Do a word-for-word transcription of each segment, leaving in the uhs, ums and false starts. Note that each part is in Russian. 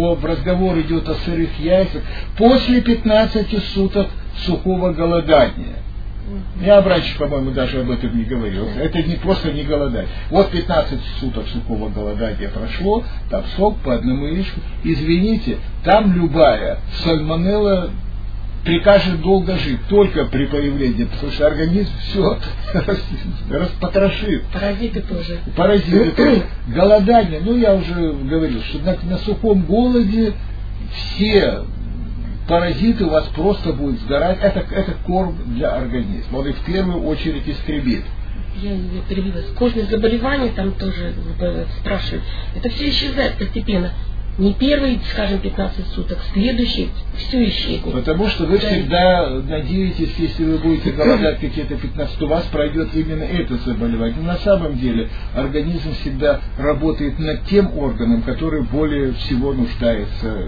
о, разговор идет о сырых яйцах, после пятнадцати суток сухого голодания. Я раньше, по-моему, даже об этом не говорил. Это не просто не голодать. Вот пятнадцать суток сухого голодания прошло, там сок по одному яичку. Извините, там любая сальмонелла прикажет долго жить, только при появлении, потому что организм все распотрошит. Паразиты тоже. Паразиты тоже. Голодание, ну я уже говорил, что на, на сухом голоде все паразиты у вас просто будут сгорать. Это, это корм для организма. Он их в первую очередь истребит. Я перебилась. Кожные заболевания там тоже спрашивают. Это все исчезает постепенно. Не первые, скажем, пятнадцать суток, следующие все исчезнет. Потому что вы да. всегда надеетесь, если вы будете голодать какие-то пятнадцать, то у вас пройдет именно это заболевание. Но на самом деле организм всегда работает над тем органом, который более всего нуждается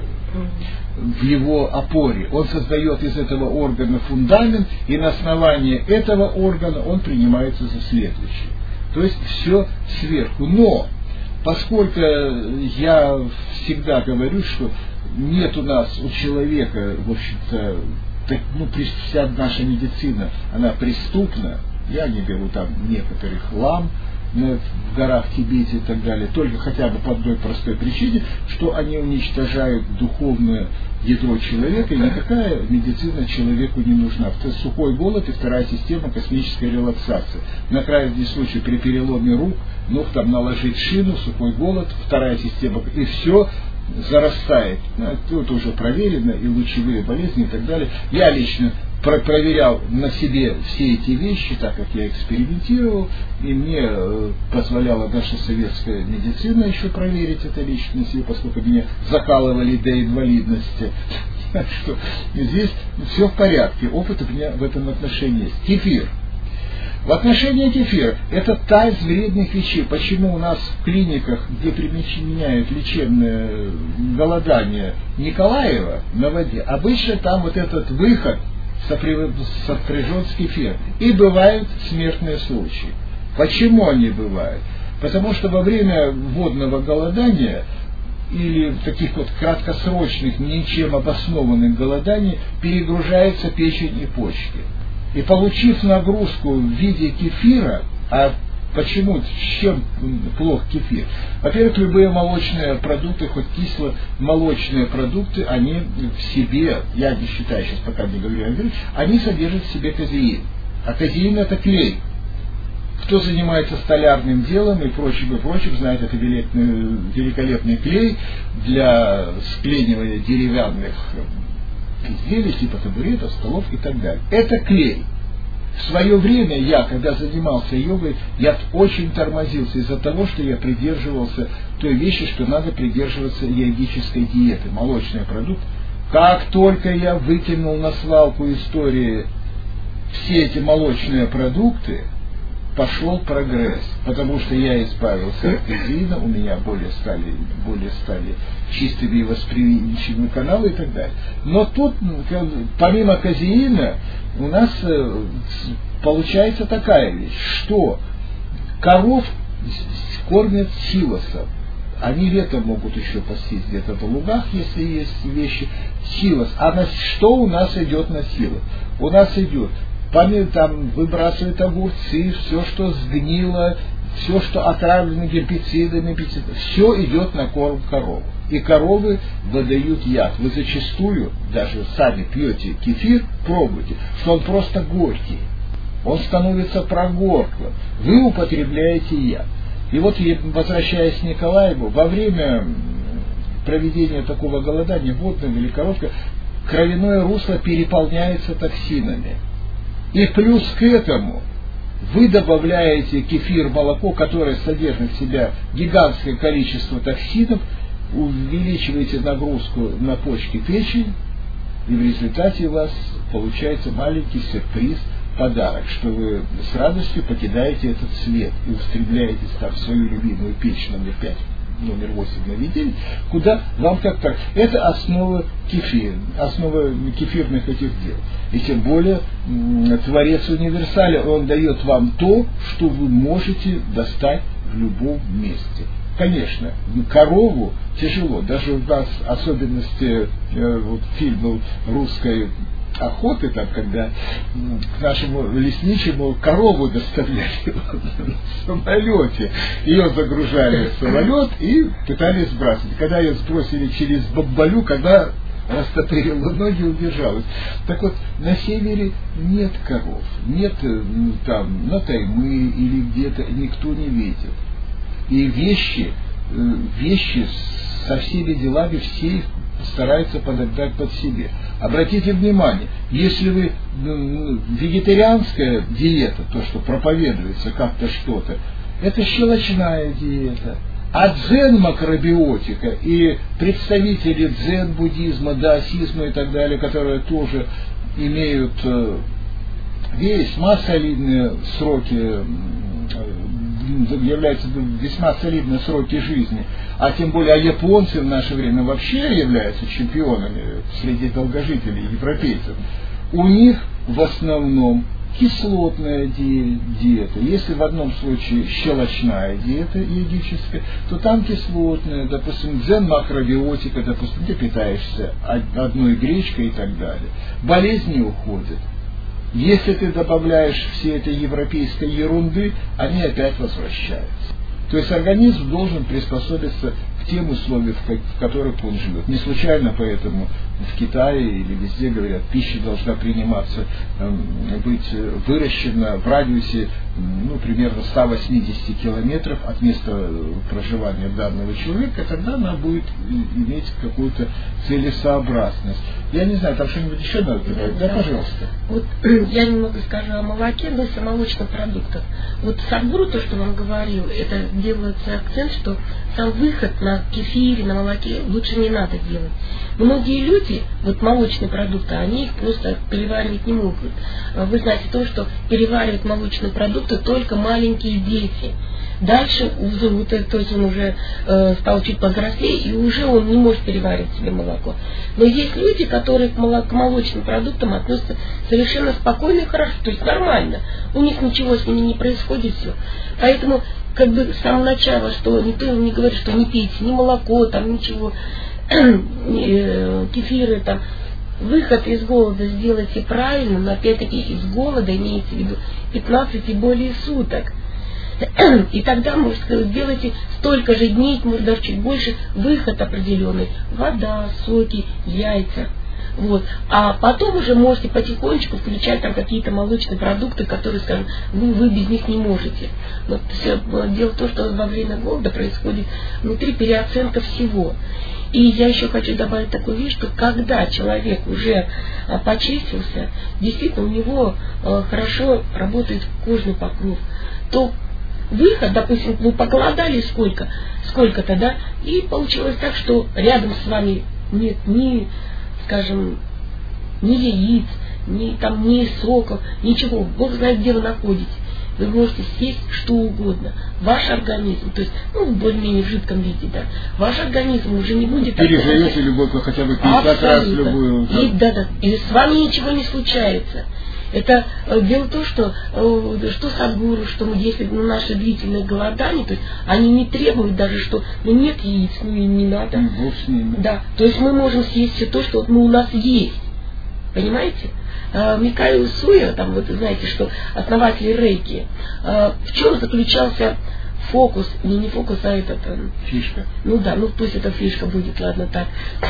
в его опоре. Он создает из этого органа фундамент, и на основании этого органа он принимается за следующий. То есть все сверху. Но поскольку я всегда говорю, что нет у нас, у человека, в общем-то, так, ну, вся наша медицина, она преступна, я не беру там некоторых лам в горах Тибете и так далее, только хотя бы по одной простой причине, что они уничтожают духовное ядро человека, и никакая медицина человеку не нужна. Сухой голод и вторая система космической релаксации. На крайний случай при переломе рук, ног там наложить шину, сухой голод, вторая система, и все зарастает. Ну, это уже проверено, и лучевые болезни и так далее. Я лично про- проверял на себе все эти вещи, так как я экспериментировал, и мне э, позволяла наша советская медицина еще проверить это лично на себе, поскольку меня закалывали до инвалидности. Так что здесь все в порядке, опыт у меня в этом отношении есть. Кефир. В отношении кефира, это та из вредных вещей. Почему у нас в клиниках, где применяют лечебное голодание Николаева на воде, обычно там вот этот выход сопряжен с кефиром. И бывают смертные случаи. Почему они бывают? Потому что во время водного голодания или таких вот краткосрочных, ничем обоснованных голоданий перегружается печень и почки. И получив нагрузку в виде кефира, а почему, с чем плох кефир? Во-первых, любые молочные продукты, хоть кисломолочные продукты, они в себе, я не считаю, сейчас пока не говорю, они содержат в себе казеин. А казеин это клей. Кто занимается столярным делом и прочим, и прочим, знает, это великолепный клей для склеивания деревянных изделий, типа табуретов, столов и так далее. Это клей. В свое время я, когда занимался йогой, я очень тормозился из-за того, что я придерживался той вещи, что надо придерживаться йогической диеты, молочный продукт. Как только я выкинул на свалку истории все эти молочные продукты, пошел прогресс, потому что я избавился от казеина, у меня более стали, более стали чистыми и восприимчивыми каналы и так далее. Но тут, помимо казеина, у нас получается такая вещь, что коров кормят силосом. Они летом могут еще пастись где-то в лугах, если есть вещи. Силос. А на, что у нас идет на силос? У нас идет там выбрасывают огурцы, все, что сгнило, все, что отравлено гербицидами, все идет на корм коров. И коровы выдают яд. Вы зачастую, даже сами пьете кефир, пробуйте, что он просто горький. Он становится прогорклым. Вы употребляете яд. И вот, возвращаясь к Николаеву, во время проведения такого голодания, водного или короткого, кровяное русло переполняется токсинами. И плюс к этому вы добавляете кефир, молоко, которое содержит в себя гигантское количество токсинов, увеличиваете нагрузку на почки, печень, и в результате у вас получается маленький сюрприз, подарок, что вы с радостью покидаете этот свет и устремляетесь там в свою любимую печь номер пять, номер восемь на неделю, куда вам как так. Это основа кефира, основа кефирных этих дел. И тем более Творец универсален, он дает вам то, что вы можете достать в любом месте. конечно, корову тяжело. Даже у нас особенности э, вот, фильма русской охоты, там, когда к нашему лесничему корову доставляли в самолете. Ее загружали в самолет и пытались сбрасывать. Когда ее сбросили через Бабалюк, она растопырила ноги и убежалась. Так вот, на севере нет коров, нет там на Таймы или где-то, никто не видел. И вещи, вещи со всеми делами все их стараются подогнать под себе. Обратите внимание, если вы вегетарианская диета, то, что проповедуется как-то что-то, это щелочная диета. А дзен-макробиотика и представители дзен-буддизма, даосизма и так далее, которые тоже имеют весьма солидные сроки, являются весьма солидные сроки жизни, а тем более японцы в наше время вообще являются чемпионами среди долгожителей европейцев, у них в основном кислотная диета. Если в одном случае щелочная диета йогическая, то там кислотная, допустим, дзен-макробиотика, допустим, ты питаешься одной гречкой и так далее. Болезни уходят. Если ты добавляешь все этой европейской ерунды, они опять возвращаются. То есть организм должен приспособиться к тем условиям, в которых он живет. Не случайно поэтому в Китае или везде говорят, пища должна приниматься, быть выращена в радиусе ну, примерно ста восьмидесяти километров от места проживания данного человека, тогда она будет иметь какую-то целесообразность. Я не знаю, там что-нибудь еще надо добавить? Да, да, пожалуйста. Вот я немного скажу о молоке, но и о молочных продуктах. Вот Садхгуру, то, что вам говорил, это делается акцент, что сам выход на кефире, на молоке лучше не надо делать. Многие люди, вот молочные продукты, они их просто переваривать не могут. Вы знаете то, что переваривают молочные продукты только маленькие дети. Дальше, то есть он уже э, стал чуть повзрослее, и уже он не может переваривать себе молоко. Но есть люди, которые к, молок, к молочным продуктам относятся совершенно спокойно и хорошо, то есть нормально. У них ничего с ними не происходит, все. Поэтому, как бы с самого начала, что никто не говорит, что не пейте ни молоко, там ничего, кефиры, там, выход из голода сделайте правильно, но опять-таки из голода имеется в виду пятнадцать и более суток. И тогда, может сказать, сделайте столько же дней, может даже чуть больше, выход определенный. Вода, соки, яйца. Вот. А потом уже можете потихонечку включать там какие-то молочные продукты, которые, скажем, вы, вы без них не можете. Но все, дело в том, что во время голода происходит внутри переоценка всего. И я еще хочу добавить такую вещь, что когда человек уже а, почистился, действительно у него а, хорошо работает кожный покров, то выход, допустим, вы поголодали сколько, сколько-то, да, и получилось так, что рядом с вами нет ни, скажем, ни яиц, ни там, ни соков, ничего. Бог знает, где вы находитесь. Вы можете съесть что угодно. Ваш организм, то есть, ну, более-менее в жидком виде, да, ваш организм уже не будет... Переживете любовь хотя бы пятьдесят раз любую... И, да, да, и с вами ничего не случается. Это э, дело в том, что, э, что Садхгуру, что мы, если ну, наши длительные голодания, то есть они не требуют даже, что ну нет яиц, ну им не надо. Mm, да, то есть мы можем съесть все то, что вот, ну, у нас есть. Понимаете? Э, Микао Усуя, там вот знаете, что основатель рейки, э, в чем заключался фокус, не, не фокус, а этот... Э, фишка. Ну да, ну пусть это фишка будет, ладно так.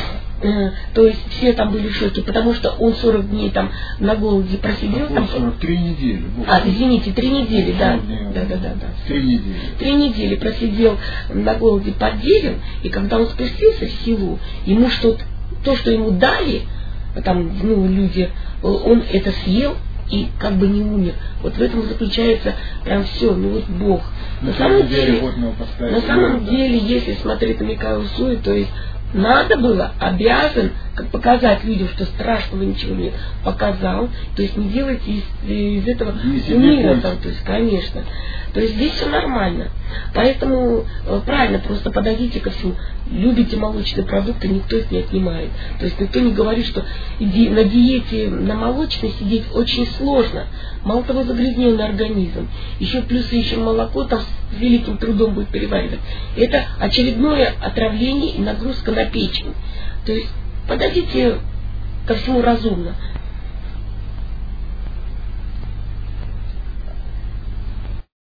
То есть все там были в шоке, потому что он сорок дней там на голоде просидел. Там сорок три недели. А, извините, три недели, да. Да, да, да, да. Три недели. Три недели просидел на голоде под деревом, и когда он спустился в селу, ему что-то, то, что ему дали, там, ну, люди, он это съел и как бы не умер. Вот в этом заключается прям все, ну вот Бог. На, на самом деле, деле, на самом деле, если смотреть на Микао Усуя, то есть надо было, обязан, как показать людям, что страшного ничего нет, показал, то есть не делайте из, из этого мира, там, то есть, конечно. То есть здесь все нормально. Поэтому э, правильно, просто подойдите ко всему. Любите молочные продукты, никто их не отнимает. То есть никто не говорит, что ди, на диете, на молочной сидеть очень сложно. Мало того, загрязненный организм. Еще плюс еще молоко там с великим трудом будет переваривать. Это очередное отравление и нагрузка на печень. То есть подойдите ко всему разумно.